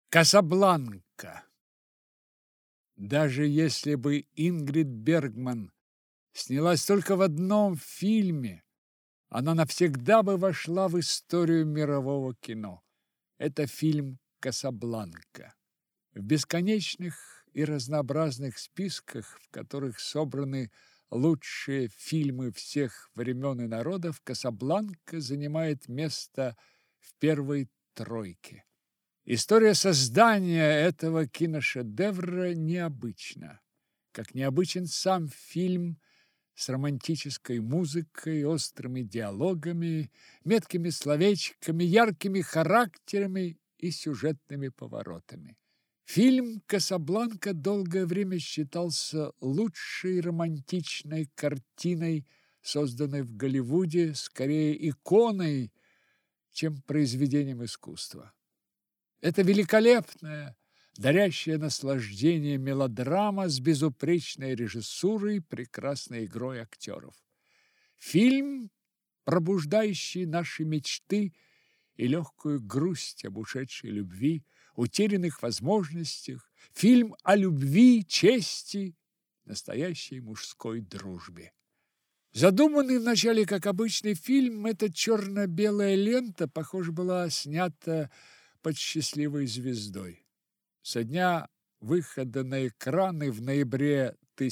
Касабланка. Даже если бы Ингрид Бергман снялась только в одном фильме, она навсегда бы вошла в историю мирового кино. Это фильм «Касабланка». В бесконечных и разнообразных списках, в которых собраны лучшие фильмы всех времен и народов, «Касабланка» занимает место в первой тройке. История создания этого киношедевра необычна, как необычен сам фильм с романтической музыкой, острыми диалогами, меткими словечками, яркими характерами и сюжетными поворотами. Фильм «Касабланка» долгое время считался лучшей романтичной картиной, созданной в Голливуде, скорее иконой, чем произведением искусства. Это великолепная, дарящая наслаждение мелодрама с безупречной режиссурой, прекрасной игрой актеров. Фильм, пробуждающий наши мечты и легкую грусть об ушедшей любви, утерянных возможностях, фильм о любви, чести, настоящей мужской дружбе. Задуманный вначале как обычный фильм, эта черно-белая лента, похоже, была снята под счастливой звездой. Со дня выхода на экраны в ноябре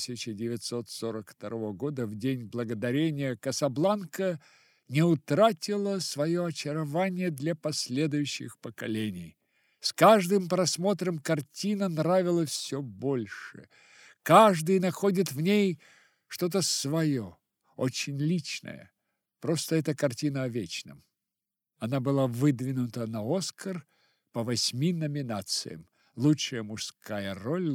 1942 года, в День Благодарения, «Касабланка» не утратила свое очарование для последующих поколений. С каждым просмотром картина нравилась все больше. Каждый находит в ней что-то свое, очень личное. Просто это картина о вечном. Она была выдвинута на «Оскар» по 8 номинациям. Лучшая мужская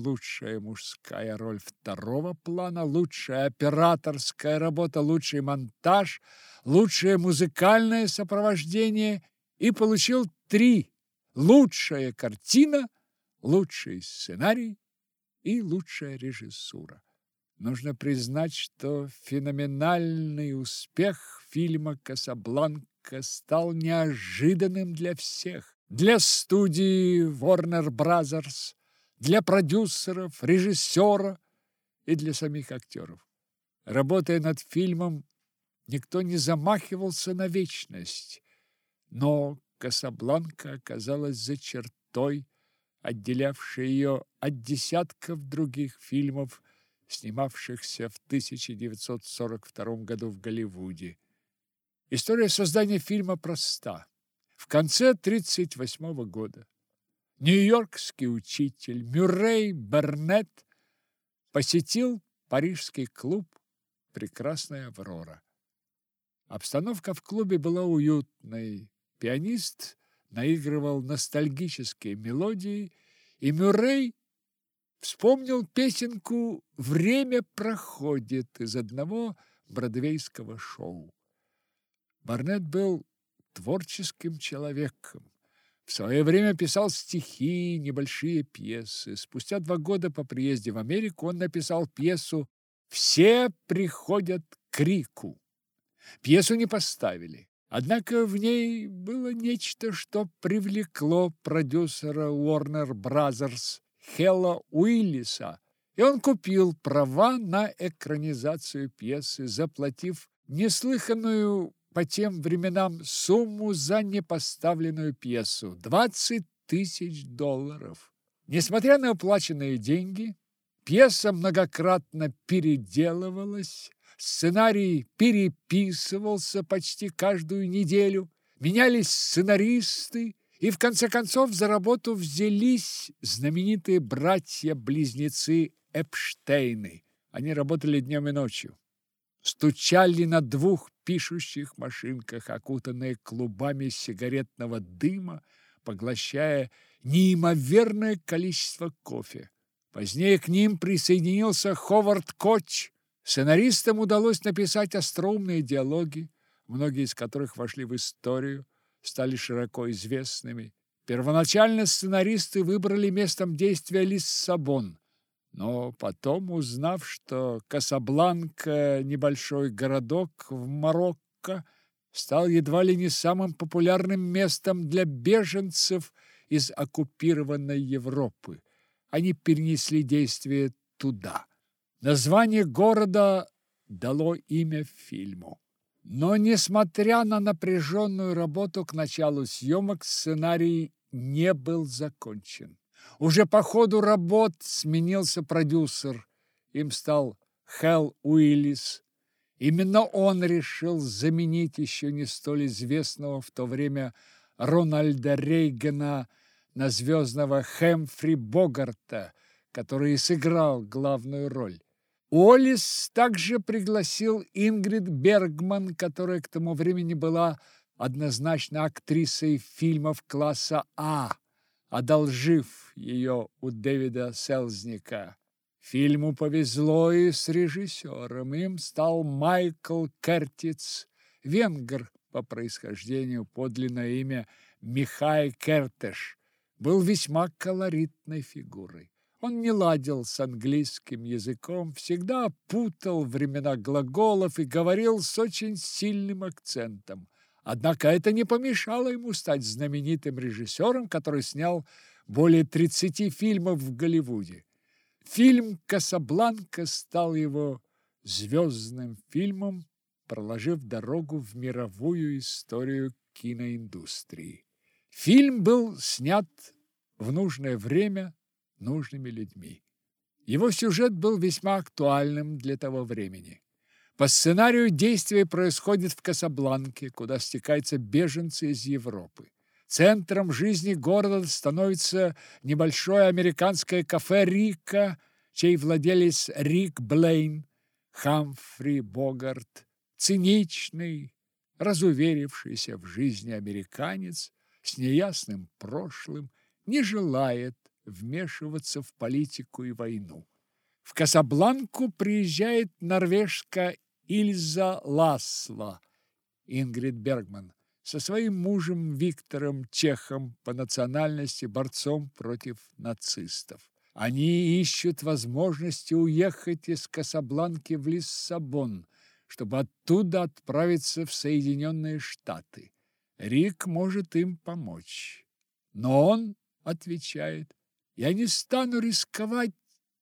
роль второго плана, лучшая операторская работа, лучший монтаж, лучшее музыкальное сопровождение и получил 3: лучшая картина, лучший сценарий и лучшая режиссура. Нужно признать, что феноменальный успех фильма «Касабланка» стал неожиданным для всех. Для студии Warner Brothers, для продюсеров, режиссера и для самих актеров. Работая над фильмом, никто не замахивался на вечность, но «Касабланка» оказалась за чертой, отделявшей ее от десятков других фильмов, снимавшихся в 1942 году в Голливуде. История создания фильма проста. В конце 1938 года нью-йоркский учитель Мюррей Бернетт посетил парижский клуб «Прекрасная Аврора». Обстановка в клубе была уютной. Пианист наигрывал ностальгические мелодии, и Мюррей вспомнил песенку «Время проходит» из одного бродвейского шоу. Бернетт был творческим человеком. В свое время писал стихи, небольшие пьесы. Спустя 2 года по приезде в Америку он написал пьесу «Все приходят к крику». Пьесу не поставили. Однако в ней было нечто, что привлекло продюсера Warner Brothers Хэлла Уиллиса, и он купил права на экранизацию пьесы, заплатив неслыханную по тем временам сумму за непоставленную пьесу – $20 000. Несмотря на уплаченные деньги, пьеса многократно переделывалась, сценарий переписывался почти каждую неделю, менялись сценаристы, и в конце концов за работу взялись знаменитые братья-близнецы Эпштейны. Они работали днем и ночью. Стучали на 2 пишущих машинках, окутанные клубами сигаретного дыма, поглощая неимоверное количество кофе. Позднее к ним присоединился Ховард Коч. Сценаристам удалось написать остроумные диалоги, многие из которых вошли в историю, стали широко известными. Первоначально сценаристы выбрали местом действия Лиссабон. Но потом, узнав, что Касабланка – небольшой городок в Марокко, стал едва ли не самым популярным местом для беженцев из оккупированной Европы. Они перенесли действие туда. Название города дало имя фильму. Но, несмотря на напряженную работу к началу съемок, сценарий не был закончен. Уже по ходу работ сменился продюсер. Им стал Хэл Уиллис. Именно он решил заменить еще не столь известного в то время Рональда Рейгана на звездного Хэмфри Богарта, который и сыграл главную роль. Уоллес также пригласил Ингрид Бергман, которая к тому времени была однозначно актрисой фильмов класса А, одолжив ее у Дэвида Селзника. Фильму повезло и с режиссером. Им стал Майкл Кертиц, венгр по происхождению, подлинное имя Михай Кертеш, был весьма колоритной фигурой. Он не ладил с английским языком, всегда путал времена глаголов и говорил с очень сильным акцентом. Однако это не помешало ему стать знаменитым режиссером, который снял более 30 фильмов в Голливуде. Фильм «Касабланка» стал его звездным фильмом, проложив дорогу в мировую историю киноиндустрии. Фильм был снят в нужное время нужными людьми. Его сюжет был весьма актуальным для того времени. По сценарию действие происходит в Касабланке, куда стекаются беженцы из Европы. Центром жизни города становится небольшое американское кафе «Рика», чей владелец Рик Блейн, Хамфри Богарт, циничный, разуверившийся в жизни американец с неясным прошлым, не желает вмешиваться в политику и войну. В Касабланку приезжает норвежка Ильза Ласло, Ингрид Бергман, со своим мужем Виктором, чехом по национальности, борцом против нацистов. Они ищут возможности уехать из Касабланки в Лиссабон, чтобы оттуда отправиться в Соединенные Штаты. Рик может им помочь. Но он отвечает: «Я не стану рисковать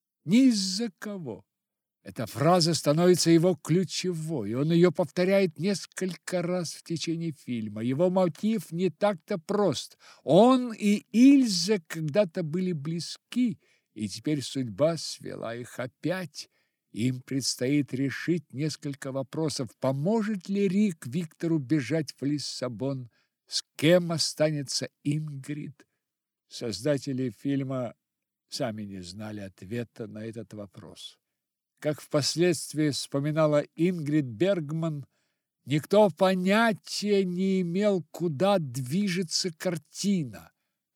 ни из-за кого». Эта фраза становится его ключевой, он ее повторяет несколько раз в течение фильма. Его мотив не так-то прост. Он и Ильза когда-то были близки, и теперь судьба свела их опять. Им предстоит решить несколько вопросов. Поможет ли Рик Виктору бежать в Лиссабон? С кем останется Ингрид? Создатели фильма сами не знали ответа на этот вопрос. Как впоследствии вспоминала Ингрид Бергман, никто понятия не имел, куда движется картина.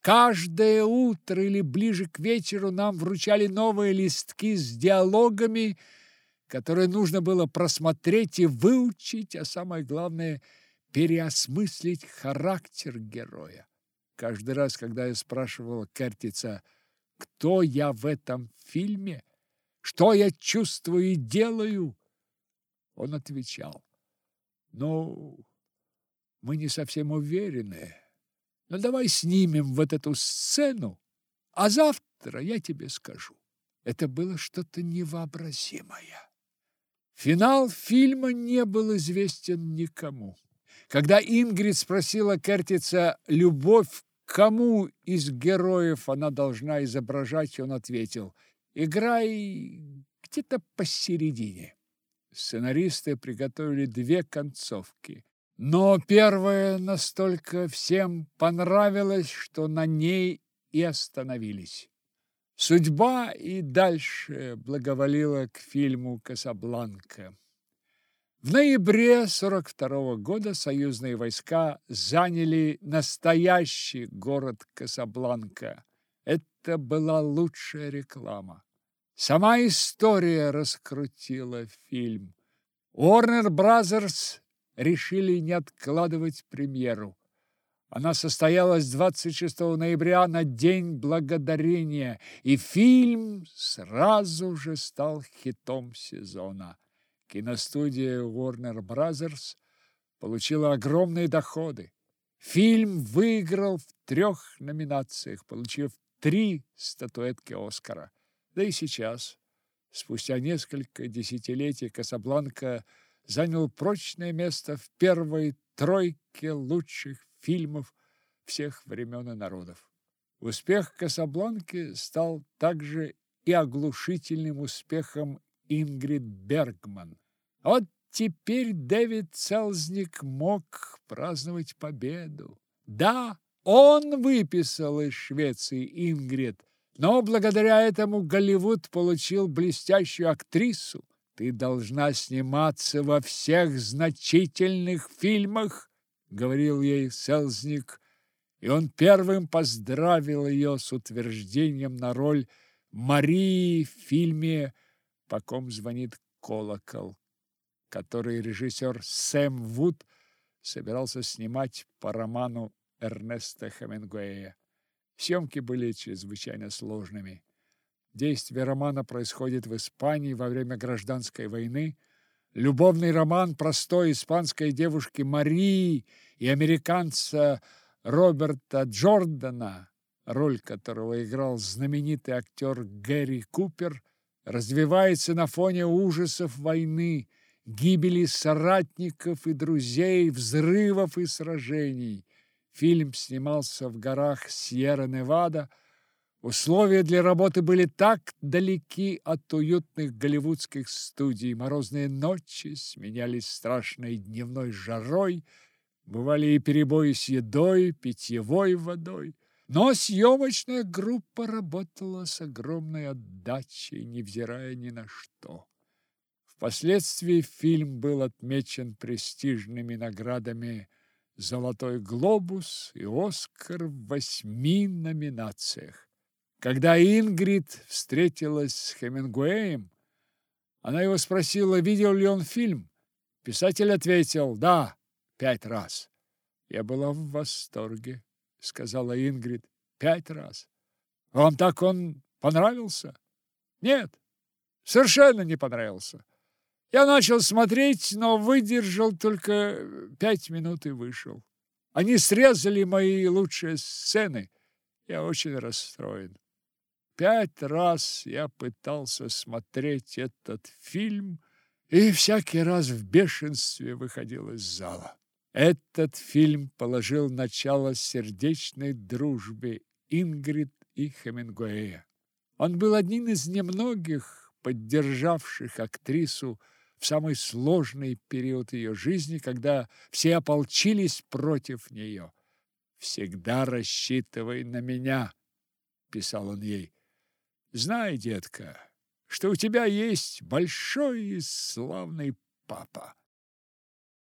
Каждое утро или ближе к вечеру нам вручали новые листки с диалогами, которые нужно было просмотреть и выучить, а самое главное – переосмыслить характер героя. Каждый раз, когда я спрашивал Кертица, кто я в этом фильме, что я чувствую и делаю, он отвечал: «Ну, мы не совсем уверены, но давай снимем вот эту сцену, а завтра я тебе скажу». Это было что-то невообразимое. Финал фильма не был известен никому. Когда Ингрид спросила Кертица, любовь к кому из героев она должна изображать, он ответил: «Играй где-то посередине». Сценаристы приготовили 2 концовки, но первая настолько всем понравилась, что на ней и остановились. Судьба и дальше благоволила к фильму «Касабланка». В ноябре 1942 года союзные войска заняли настоящий город Касабланка. Это была лучшая реклама. Сама история раскрутила фильм. Warner Brothers решили не откладывать премьеру. Она состоялась 26 ноября на День Благодарения, и фильм сразу же стал хитом сезона. Киностудия Warner Brothers получила огромные доходы. Фильм выиграл в 3 номинациях, получив 3 статуэтки Оскара. Да и сейчас, спустя несколько десятилетий, «Касабланка» занял прочное место в первой тройке лучших фильмов всех времен и народов. Успех «Касабланки» стал также и оглушительным успехом Ингрид Бергман. Вот теперь Дэвид Селзник мог праздновать победу. Да, он выписал из Швеции Ингрид, но благодаря этому Голливуд получил блестящую актрису. «Ты должна сниматься во всех значительных фильмах», — говорил ей Селзник, и он первым поздравил ее с утверждением на роль Марии в фильме «По ком звонит колокол», который режиссер Сэм Вуд собирался снимать по роману Эрнеста Хемингуэя. Съемки были чрезвычайно сложными. Действие романа происходит в Испании во время гражданской войны. Любовный роман простой испанской девушки Марии и американца Роберта Джордана, роль которого играл знаменитый актер Гэри Купер, развивается на фоне ужасов войны, гибели соратников и друзей, взрывов и сражений. Фильм снимался в горах Сьерра-Невада. Условия для работы были так далеки от уютных голливудских студий. Морозные ночи сменялись страшной дневной жарой, бывали и перебои с едой, питьевой водой. Но съемочная группа работала с огромной отдачей, невзирая ни на что. Впоследствии фильм был отмечен престижными наградами «Золотой глобус» и «Оскар» в 8 номинациях. Когда Ингрид встретилась с Хемингуэем, она его спросила, видел ли он фильм. Писатель ответил: «Да, 5 раз». «Я была в восторге», — сказала Ингрид. 5 раз. «Вам так он понравился?» «Нет, совершенно не понравился. Я начал смотреть, но выдержал только 5 минут и вышел. Они срезали мои лучшие сцены. Я очень расстроен. 5 раз я пытался смотреть этот фильм и всякий раз в бешенстве выходил из зала». Этот фильм положил начало сердечной дружбе Ингрид и Хемингуэя. Он был одним из немногих, поддержавших актрису в самый сложный период ее жизни, когда все ополчились против нее. «Всегда рассчитывай на меня», – писал он ей. «Знай, детка, что у тебя есть большой и славный папа».